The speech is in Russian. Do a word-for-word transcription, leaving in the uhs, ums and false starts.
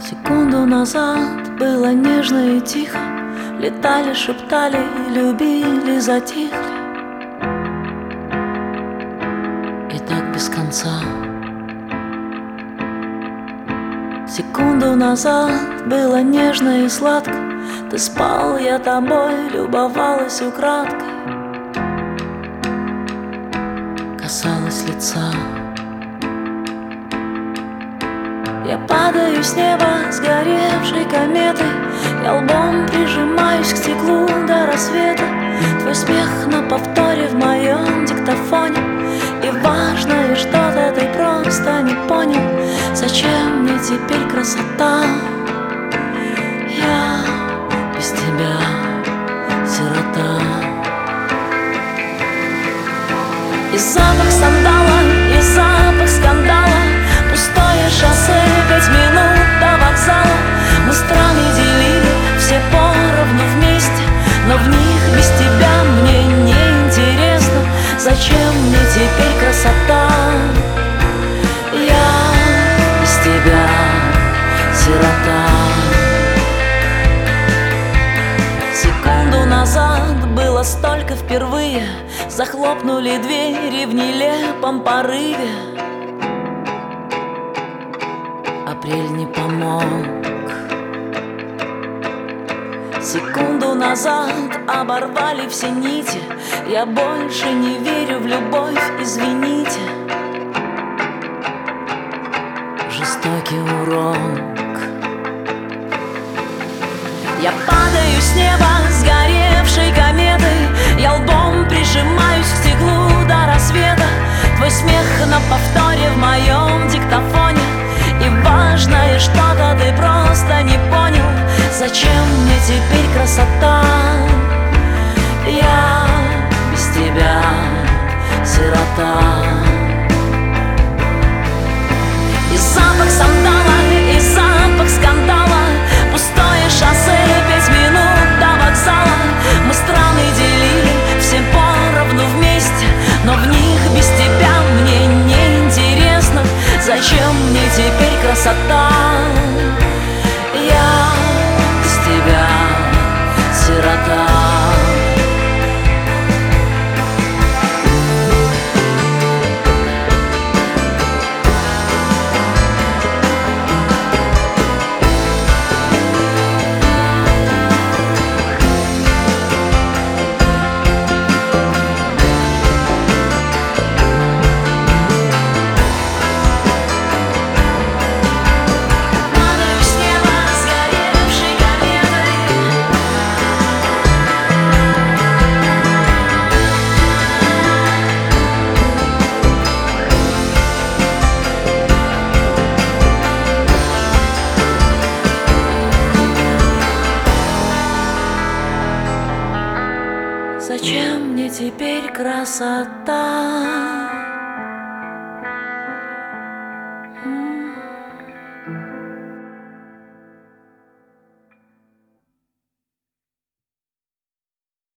Секунду назад было нежно и тихо, летали, шептали, любили, затихли. И так без конца. Секунду назад было нежно и сладко, ты спал, я тобой любовалась украдкой, касалась лица. Я падаю с неба сгоревшей кометой, я лбом прижимаюсь к стеклу до рассвета. Твой смех на повторе в моем диктофоне, и важное что-то ты просто не понял. Зачем мне теперь красота? Я без тебя сирота. И запах сандала, и запах скандала, пустое шоссе, пять минут до вокзала. Мы страны делили, все поровну вместе, но в них без тебя мне не интересно. Зачем мне теперь красота? Я без тебя сирота. Секунду назад было столько впервые, захлопнули двери в нелепом порыве. Апрель не помог. Секунду назад оборвали все нити, я больше не верю в любовь, извините. Жестокий урок. Я падаю с неба сгоревшей кометой, я лбом прижимаюсь к стеклу до рассвета. Твой смех на повторе в моем диктофоне, и важное что-то ты просто не понял. Зачем мне теперь красота? Я без тебя сирота. И запах сандала, и запах скандала, пустое шоссе, пять минут до вокзала. Мы страны делили, все поровну вместе, но в них без тебя мне не интересно. Зачем мне теперь красота? Я без тебя сирота. Зачем мне теперь красота?